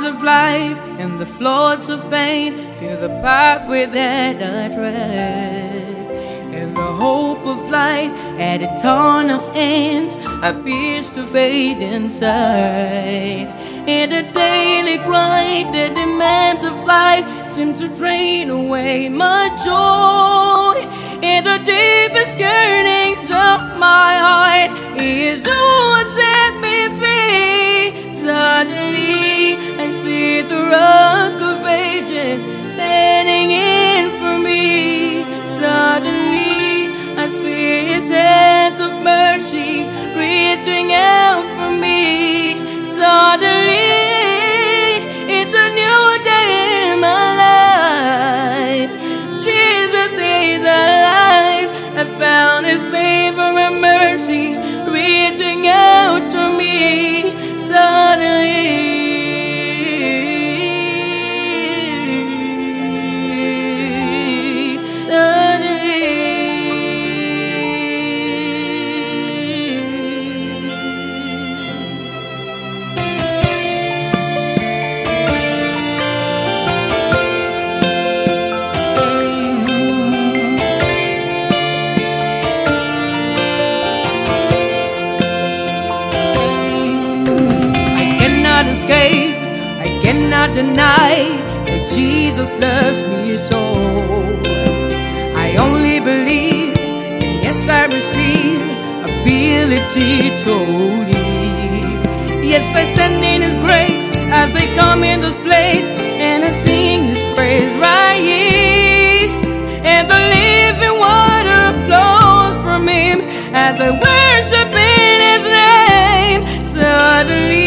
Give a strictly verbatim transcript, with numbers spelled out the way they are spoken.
of life and the floods of pain fill the pathway that I tread. And the hope of light at eternal's end appears to fade inside. And the daily grind, the demands of life seem to drain away my joy. And the deepest yearnings of my heart is who would set me free. Suddenly I see the Rock of Ages standing in for me. Suddenly I see His hands of mercy reaching out for me. Suddenly it's a new day in my life. Jesus is alive. I found His favor and mercy reaching out to me. Suddenly escape, I cannot deny that Jesus loves me so. I only believe, and yes, I receive ability to live. Yes, I stand in His grace as I come in this place, and I sing His praise right here. And the living water flows from Him as I worship in His name. Suddenly